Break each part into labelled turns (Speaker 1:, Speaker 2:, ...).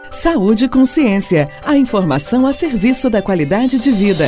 Speaker 1: Saúde e Consciência, a informação a serviço da qualidade de vida.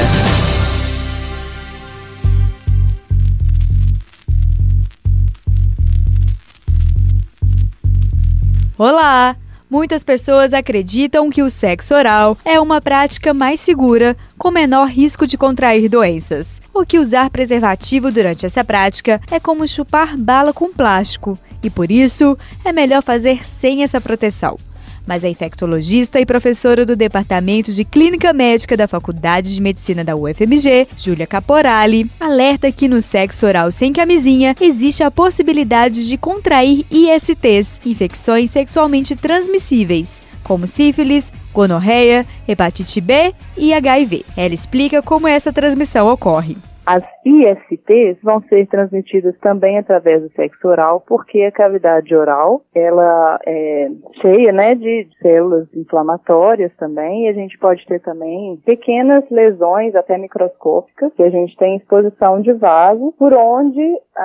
Speaker 2: Olá! Muitas pessoas acreditam que o sexo oral é uma prática mais segura, com menor risco de contrair doenças. Ou que usar preservativo durante essa prática é como chupar bala com plástico, e por isso é melhor fazer sem essa proteção. Mas a infectologista e professora do Departamento de Clínica Médica da Faculdade de Medicina da UFMG, Júlia Caporali, alerta que no sexo oral sem camisinha existe a possibilidade de contrair ISTs, infecções sexualmente transmissíveis, como sífilis, gonorreia, hepatite B e HIV. Ela explica como essa transmissão ocorre.
Speaker 3: As ISTs vão ser transmitidas também através do sexo oral, porque a cavidade oral, ela é cheia, de células inflamatórias também, e a gente pode ter também pequenas lesões, até microscópicas, que a gente tem exposição de vaso, por onde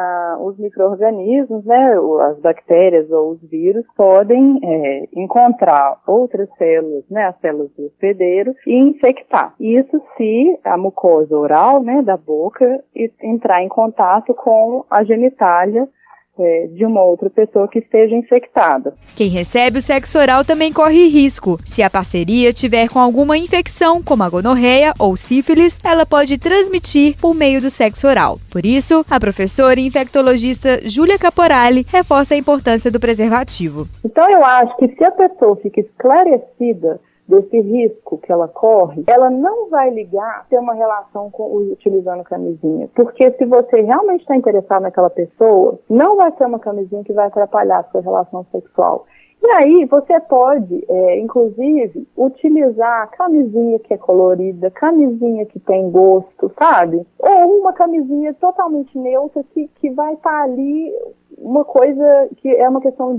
Speaker 3: os micro-organismos, as bactérias ou os vírus, podem encontrar outras células, as células do hospedeiro, e infectar. Isso se a mucosa oral, da boca, e entrar em contato com a genitália de uma outra pessoa que esteja infectada.
Speaker 2: Quem recebe o sexo oral também corre risco. Se a parceria tiver com alguma infecção, como a gonorreia ou sífilis, ela pode transmitir por meio do sexo oral. Por isso, a professora e infectologista Júlia Caporali reforça a importância do preservativo.
Speaker 3: Então, eu acho que se a pessoa fica esclarecida desse risco que ela corre, ela não vai ligar ter uma relação utilizando camisinha. Porque se você realmente está interessado naquela pessoa, não vai ser uma camisinha que vai atrapalhar a sua relação sexual. E aí você pode, inclusive, utilizar camisinha que é colorida, camisinha que tem gosto, sabe? Ou uma camisinha totalmente neutra que vai estar ali, uma coisa que é uma questão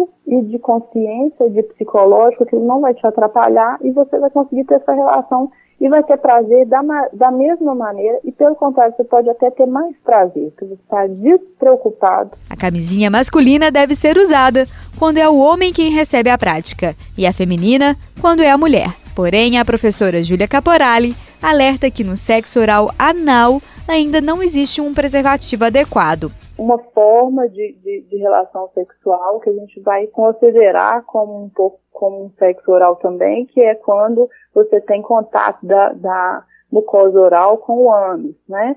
Speaker 3: de consciência, de psicológico, que não vai te atrapalhar e você vai conseguir ter essa relação e vai ter prazer da mesma maneira e, pelo contrário, você pode até ter mais prazer, porque você está despreocupado.
Speaker 2: A camisinha masculina deve ser usada quando é o homem quem recebe a prática e a feminina quando é a mulher. Porém, a professora Júlia Caporali alerta que no sexo oral anal ainda não existe um preservativo adequado.
Speaker 3: Uma forma de relação sexual que a gente vai considerar como um pouco como um sexo oral também, que é quando você tem contato da mucosa oral com o ânus,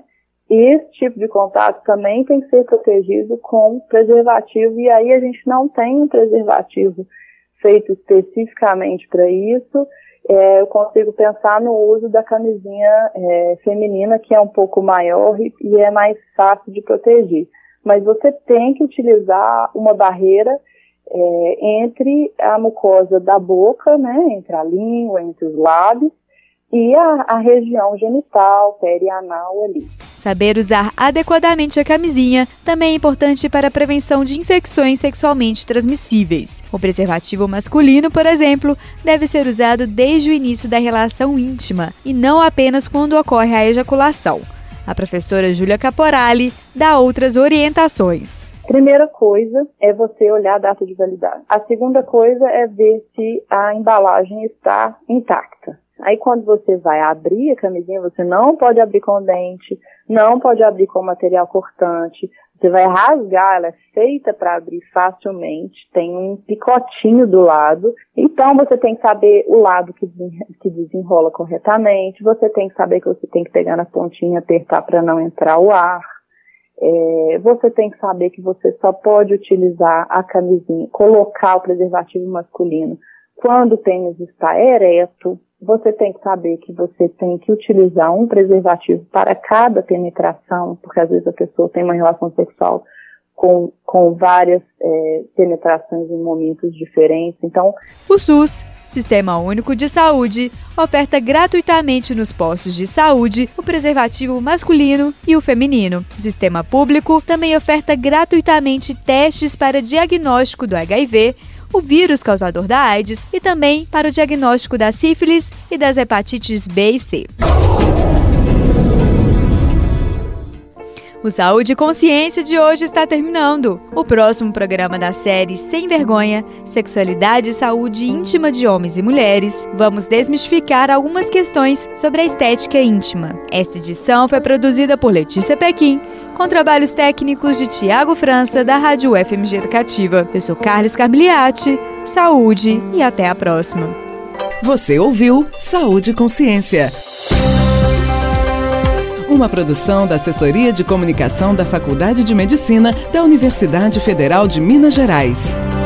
Speaker 3: E esse tipo de contato também tem que ser protegido com preservativo, e aí a gente não tem um preservativo feito especificamente para isso. Eu consigo pensar no uso da camisinha feminina, que é um pouco maior e é mais fácil de proteger. Mas você tem que utilizar uma barreira entre a mucosa da boca, entre a língua, entre os lábios, e a região genital, perianal ali.
Speaker 2: Saber usar adequadamente a camisinha também é importante para a prevenção de infecções sexualmente transmissíveis. O preservativo masculino, por exemplo, deve ser usado desde o início da relação íntima e não apenas quando ocorre a ejaculação. A professora Júlia Caporali dá outras orientações.
Speaker 3: Primeira coisa é você olhar a data de validade. A segunda coisa é ver se a embalagem está intacta. Aí quando você vai abrir a camisinha, você não pode abrir com dente, não pode abrir com material cortante, você vai rasgar, ela é feita para abrir facilmente, tem um picotinho do lado, então você tem que saber o lado que desenrola corretamente, você tem que saber que você tem que pegar na pontinha e apertar para não entrar o ar, você tem que saber que você só pode utilizar a camisinha, colocar o preservativo masculino quando o pênis está ereto. Você tem que saber que você tem que utilizar um preservativo para cada penetração, porque às vezes a pessoa tem uma relação sexual com várias penetrações em momentos diferentes. Então,
Speaker 2: o SUS, Sistema Único de Saúde, oferta gratuitamente nos postos de saúde o preservativo masculino e o feminino. O Sistema Público também oferta gratuitamente testes para diagnóstico do HIV, o vírus causador da AIDS e também para o diagnóstico da sífilis e das hepatites B e C. O Saúde e Consciência de hoje está terminando. O próximo programa da série Sem Vergonha, Sexualidade e Saúde Íntima de Homens e Mulheres, vamos desmistificar algumas questões sobre a estética íntima. Esta edição foi produzida por Letícia Pequim, com trabalhos técnicos de Tiago França, da Rádio FMG Educativa. Eu sou Carlos Carmigliati, saúde e até a próxima.
Speaker 1: Você ouviu Saúde e Consciência. Uma produção da Assessoria de Comunicação da Faculdade de Medicina da Universidade Federal de Minas Gerais.